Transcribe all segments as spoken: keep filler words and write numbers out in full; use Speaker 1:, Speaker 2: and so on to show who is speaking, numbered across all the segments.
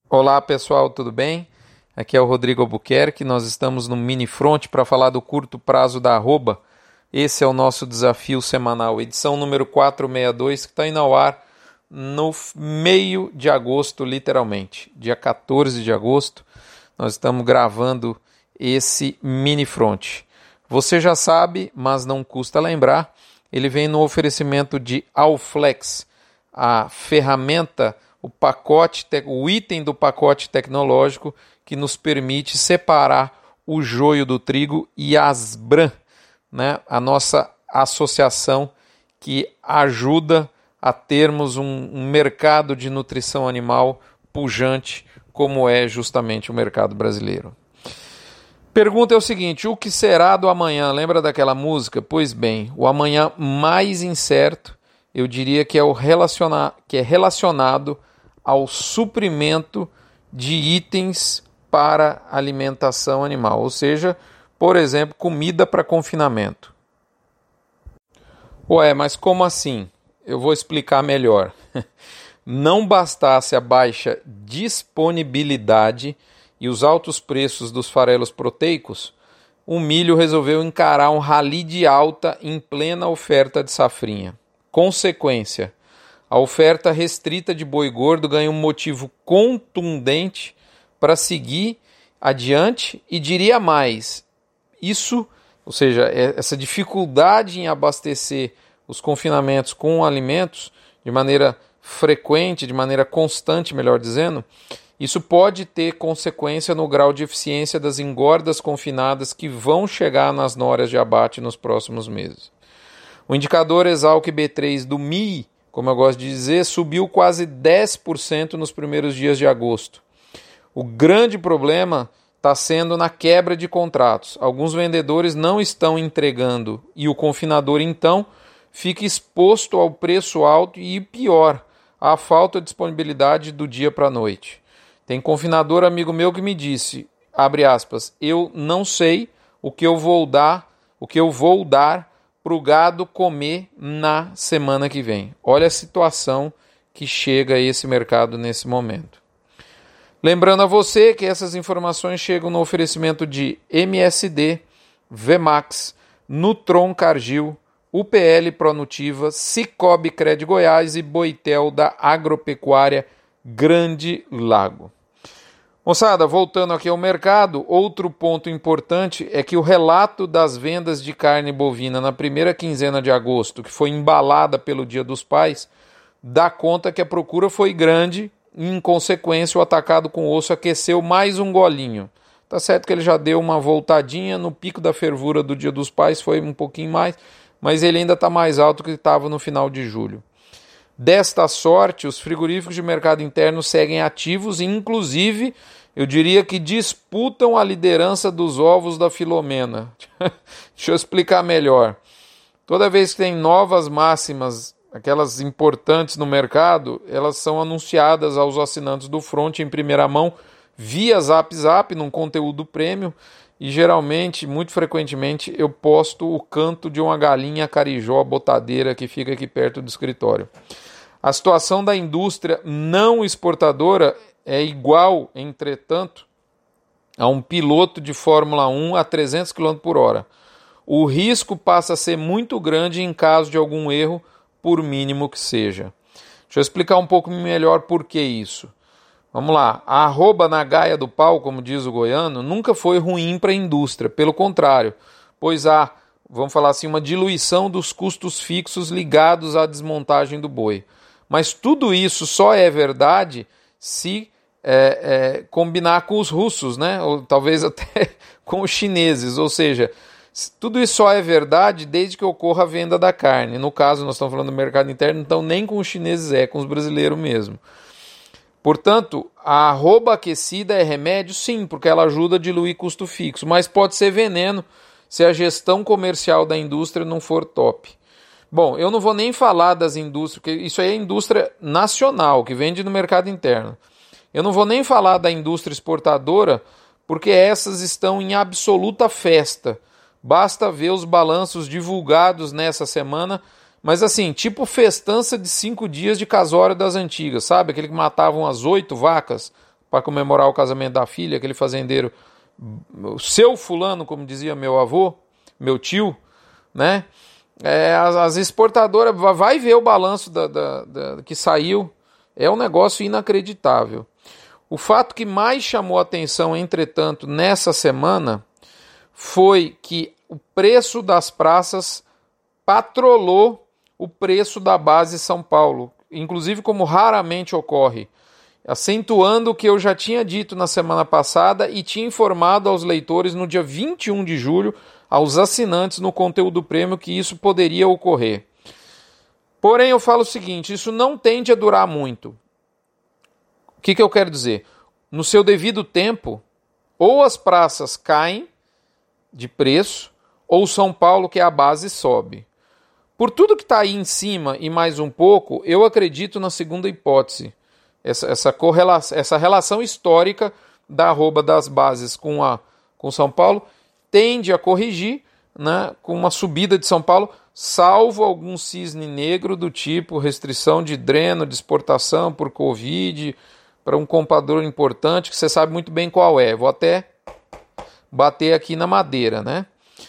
Speaker 1: Olá pessoal, tudo bem? Aqui é o Rodrigo Albuquerque, nós estamos no Mini Front para falar do curto prazo da arroba. Esse é o nosso desafio semanal, edição número quatrocentos e sessenta e dois, que está indo ao ar no meio de agosto, literalmente. Dia quatorze de agosto, nós estamos gravando esse Mini Front. Você já sabe, mas não custa lembrar, ele vem no oferecimento de Allflex, a ferramenta, o pacote, o item do pacote tecnológico que nos permite separar o joio do trigo, e a Asbram, né, a nossa associação que ajuda a termos um, um mercado de nutrição animal pujante, como é justamente o mercado brasileiro. Pergunta é o seguinte: o que será do amanhã? Lembra daquela música? Pois bem, o amanhã mais incerto, eu diria que é, o relaciona... que é relacionado ao suprimento de itens para alimentação animal, ou seja, por exemplo, comida para confinamento. Ué, mas como assim? Eu vou explicar melhor. Não bastasse a baixa disponibilidade e os altos preços dos farelos proteicos, o milho resolveu encarar um rally de alta em plena oferta de safrinha. Consequência: a oferta restrita de boi gordo ganha um motivo contundente para seguir adiante, e diria mais, isso, ou seja, essa dificuldade em abastecer os confinamentos com alimentos de maneira frequente, de maneira constante, melhor dizendo, isso pode ter consequência no grau de eficiência das engordas confinadas que vão chegar nas nórias de abate nos próximos meses. O indicador Esalq B três do M I, como eu gosto de dizer, subiu quase dez por cento nos primeiros dias de agosto. O grande problema está sendo na quebra de contratos. Alguns vendedores não estão entregando e o confinador, então, fica exposto ao preço alto e, pior, à falta de disponibilidade do dia para a noite. Tem confinador amigo meu que me disse, abre aspas, eu não sei o que eu vou dar, o que eu vou dar para o gado comer na semana que vem. Olha a situação que chega a esse mercado nesse momento. Lembrando a você que essas informações chegam no oferecimento de M S D, Vemax, Nutron Cargill, U P L Pronutiva, Cicobi Cred Goiás e Boitel da Agropecuária Grande Lago. Moçada, voltando aqui ao mercado, outro ponto importante é que o relato das vendas de carne bovina na primeira quinzena de agosto, que foi embalada pelo Dia dos Pais, dá conta que a procura foi grande e, em consequência, o atacado com osso aqueceu mais um golinho. Tá certo que ele já deu uma voltadinha no pico da fervura do Dia dos Pais, foi um pouquinho mais, mas ele ainda está mais alto que estava no final de julho. Desta sorte, os frigoríficos de mercado interno seguem ativos e, inclusive, eu diria que disputam a liderança dos ovos da Filomena. Deixa eu explicar melhor. Toda vez que tem novas máximas, aquelas importantes no mercado, elas são anunciadas aos assinantes do Front em primeira mão, via Zap Zap, num conteúdo premium, e geralmente, muito frequentemente, eu posto o canto de uma galinha carijó botadeira que fica aqui perto do escritório. A situação da indústria não exportadora é igual, entretanto, a um piloto de Fórmula um a trezentos quilômetros por hora. O risco passa a ser muito grande em caso de algum erro, por mínimo que seja. Deixa eu explicar um pouco melhor por que isso. Vamos lá, a arroba na gaia do pau, como diz o goiano, nunca foi ruim para a indústria, pelo contrário, pois há, vamos falar assim, uma diluição dos custos fixos ligados à desmontagem do boi. Mas tudo isso só é verdade se é, é, combinar com os russos, né? Ou talvez até com os chineses, ou seja, tudo isso só é verdade desde que ocorra a venda da carne. No caso, nós estamos falando do mercado interno, então nem com os chineses é, com os brasileiros mesmo. Portanto, a arroba aquecida é remédio, sim, porque ela ajuda a diluir custo fixo, mas pode ser veneno se a gestão comercial da indústria não for top. Bom, eu não vou nem falar das indústrias, porque isso aí é indústria nacional, que vende no mercado interno. Eu não vou nem falar da indústria exportadora, porque essas estão em absoluta festa. Basta ver os balanços divulgados nessa semana, mas assim, tipo festança de cinco dias de casório das antigas, sabe? Aquele que matavam as oito vacas para comemorar o casamento da filha, aquele fazendeiro, o seu fulano, como dizia meu avô, meu tio, né? É, as, as exportadoras, vai ver o balanço da, da, da, que saiu, é um negócio inacreditável. O fato que mais chamou a atenção, entretanto, nessa semana, foi que o preço das praças patrolou o preço da base São Paulo, inclusive como raramente ocorre, acentuando o que eu já tinha dito na semana passada e tinha informado aos leitores no dia vinte e um de julho, aos assinantes no conteúdo prêmio, que isso poderia ocorrer. Porém, eu falo o seguinte, isso não tende a durar muito. O que, que eu quero dizer? No seu devido tempo, ou as praças caem de preço, ou São Paulo, que é a base, sobe. Por tudo que está aí em cima e mais um pouco, eu acredito na segunda hipótese. Essa, essa, correlação, essa relação histórica da arroba das bases com, a, com São Paulo tende a corrigir, né, com uma subida de São Paulo, salvo algum cisne negro do tipo restrição de dreno, de exportação por Covid, para um comprador importante, que você sabe muito bem qual é. Vou até bater aqui na madeira, né?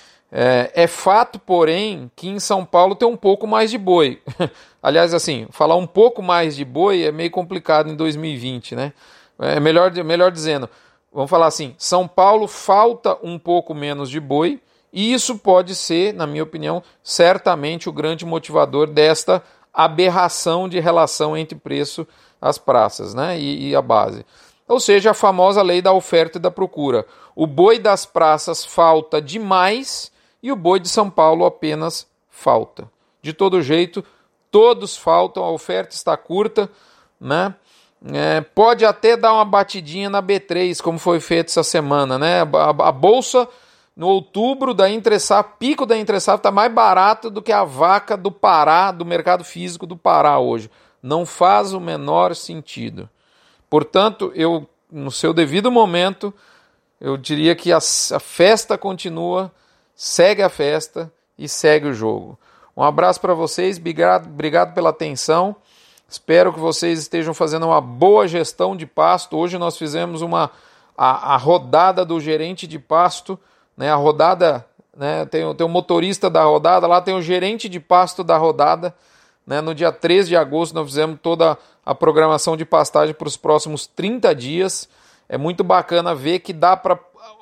Speaker 1: É, é fato, porém, que em São Paulo tem um pouco mais de boi. Aliás, assim, falar um pouco mais de boi é meio complicado em dois mil e vinte, né? É melhor, melhor dizendo, vamos falar assim, São Paulo falta um pouco menos de boi, e isso pode ser, na minha opinião, certamente o grande motivador desta aberração de relação entre preço às praças, né, e, e a base. Ou seja, a famosa lei da oferta e da procura. O boi das praças falta demais e o boi de São Paulo apenas falta. De todo jeito, todos faltam, a oferta está curta, né? É, pode até dar uma batidinha na B três, como foi feito essa semana, né? A, a bolsa no outubro da entre-safra, pico da entre-safra, está mais barato do que a vaca do Pará, do mercado físico do Pará hoje. Não faz o menor sentido. Portanto, eu, no seu devido momento, eu diria que a, a festa continua, segue a festa e segue o jogo. Um abraço para vocês, obrigado, obrigado pela atenção. Espero que vocês estejam fazendo uma boa gestão de pasto. Hoje nós fizemos uma, a, a rodada do gerente de pasto, né? A rodada, né? tem, tem o motorista da rodada, lá tem o gerente de pasto da rodada. Né? No dia treze de agosto nós fizemos toda a programação de pastagem para os próximos trinta dias. É muito bacana ver que dá para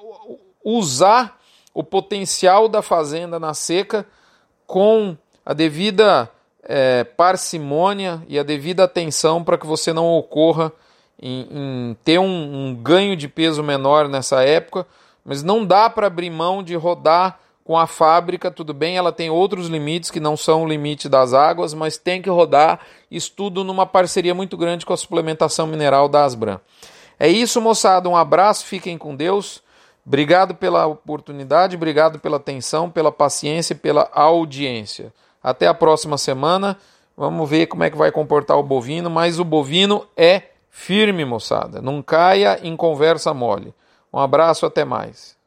Speaker 1: usar o potencial da fazenda na seca com a devida é, parcimônia e a devida atenção para que você não ocorra em, em ter um, um ganho de peso menor nessa época, mas não dá para abrir mão de rodar com a fábrica, tudo bem, ela tem outros limites que não são o limite das águas, mas tem que rodar, isso tudo numa parceria muito grande com a suplementação mineral da Asbram. É isso, moçada, um abraço, fiquem com Deus, obrigado pela oportunidade, obrigado pela atenção, pela paciência e pela audiência. Até a próxima semana, vamos ver como é que vai comportar o bovino, mas o bovino é firme, moçada, não caia em conversa mole. Um abraço, até mais.